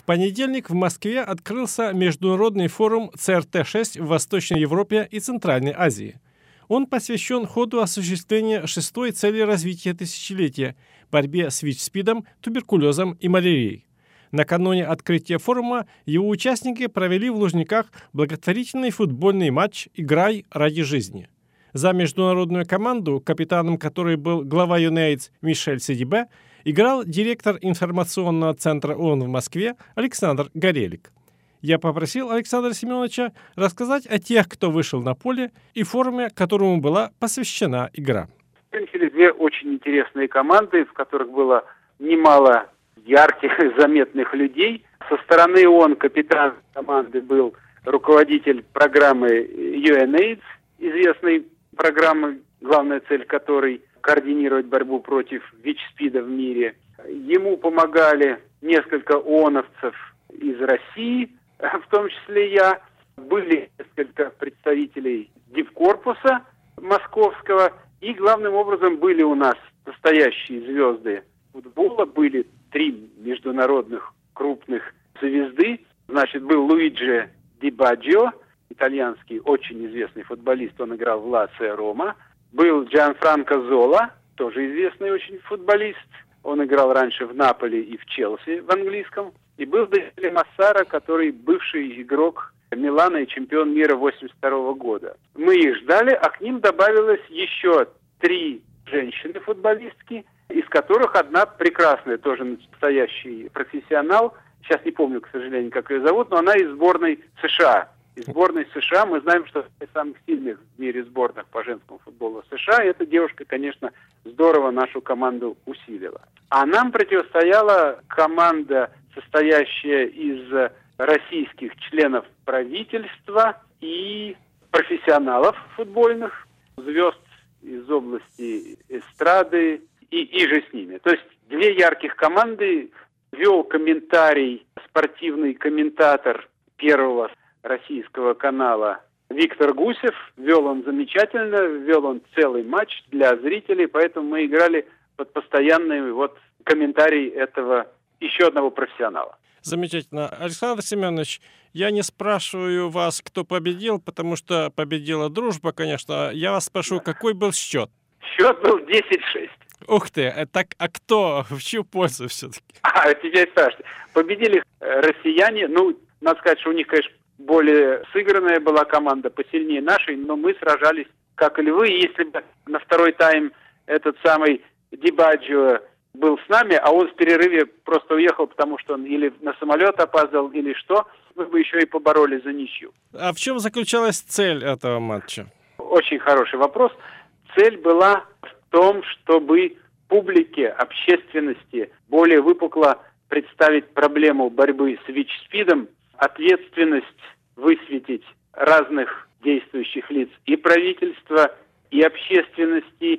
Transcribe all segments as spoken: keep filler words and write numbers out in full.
В понедельник в Москве открылся международный форум Цэ Эр Тэ шесть в Восточной Европе и Центральной Азии. Он посвящен ходу осуществления шестой цели развития тысячелетия – борьбе с ВИЧ-СПИДом, туберкулезом и малярией. Накануне открытия форума его участники провели в Лужниках благотворительный футбольный матч «Играй ради жизни». За международную команду, капитаном которой был глава ЮНЕЙДС Мишель Сидибе, играл директор информационного центра ООН в Москве Александр Горелик. Я попросил Александра Семеновича рассказать о тех, кто вышел на поле, и форуме, которому была посвящена игра. Были две очень интересные команды, в которых было немало ярких и заметных людей. Со стороны ООН капитан команды был руководитель программы ЮНЕЙДС, известной программы, главная цель которой – координировать борьбу против ВИЧ-СПИДа в мире. Ему помогали несколько ООНовцев из России, в том числе я. Были несколько представителей Дипкорпуса московского. И главным образом были у нас настоящие звезды футбола. Были три международных крупных звезды. Значит, был Луиджи Ди Баджио, итальянский очень известный футболист. Он играл в Лацио Рома. Был Джанфранко Зола, тоже известный очень футболист. Он играл раньше в Наполи и в Челси в английском. И был Даниэль Массара, который бывший игрок Милана и чемпион мира восемьдесят второго года. Мы их ждали, а к ним добавилось еще три женщины-футболистки, из которых одна прекрасная, тоже настоящий профессионал. Сейчас не помню, к сожалению, как ее зовут, но она из сборной США. Из сборной США мы знаем, что из самых сильных в мире сборных по женскому футболу США. Эта девушка, конечно, здорово нашу команду усилила. А нам противостояла команда, состоящая из российских членов правительства и профессионалов футбольных, звезд из области эстрады и, и же с ними. То есть две ярких команды. Вел комментарий спортивный комментатор первого российского канала Виктор Гусев. Вел он замечательно, вел он целый матч для зрителей, поэтому мы играли под постоянный вот комментарий этого еще одного профессионала. Замечательно. Александр Семенович, я не спрашиваю вас, кто победил, потому что победила дружба, конечно. Я вас спрошу, да. Какой был счет? Счет был десять шесть. Ух ты, так, а кто, в чью пользу все-таки? А, теперь спрашивайте. Победили россияне, ну, надо сказать, что у них, конечно, более сыгранная была команда, посильнее нашей, но мы сражались как львы. Если бы на второй тайм этот самый Ди Баджио был с нами, а он в перерыве просто уехал, потому что он или на самолет опаздывал, или что, мы бы еще и поборолись за ничью. А в чем заключалась цель этого матча? Очень хороший вопрос. Цель была в том, чтобы публике, общественности более выпукло представить проблему борьбы с ВИЧ-СПИДом, ответственность высветить разных действующих лиц и правительства, и общественности,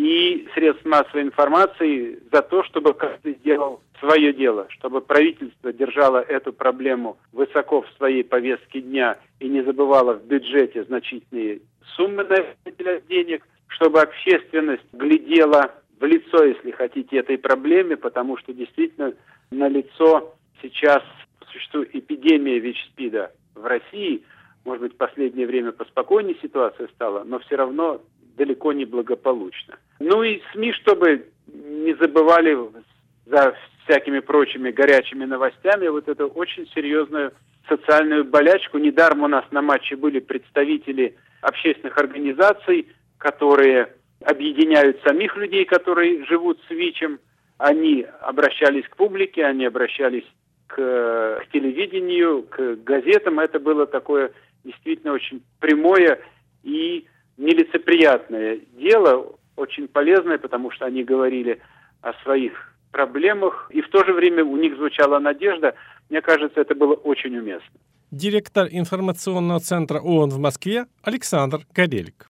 и средств массовой информации за то, чтобы каждый сделал свое дело, чтобы правительство держало эту проблему высоко в своей повестке дня и не забывало в бюджете значительные суммы для денег, чтобы общественность глядела в лицо, если хотите, этой проблеме, потому что действительно налицо сейчас существует эпидемия ВИЧ-СПИДа в России. Может быть, в последнее время поспокойнее ситуация стала, но все равно далеко не благополучно. Ну и СМИ, чтобы не забывали за всякими прочими горячими новостями вот эту очень серьезную социальную болячку. Недаром у нас на матче были представители общественных организаций, которые объединяют самих людей, которые живут с ВИЧем. Они обращались к публике, они обращались к, к телевидению, к газетам. Это было такое действительно очень прямое и нелицеприятное дело, очень полезное, потому что они говорили о своих проблемах, и в то же время у них звучала надежда. Мне кажется, это было очень уместно. Директор информационного центра ООН в Москве Александр Горелик.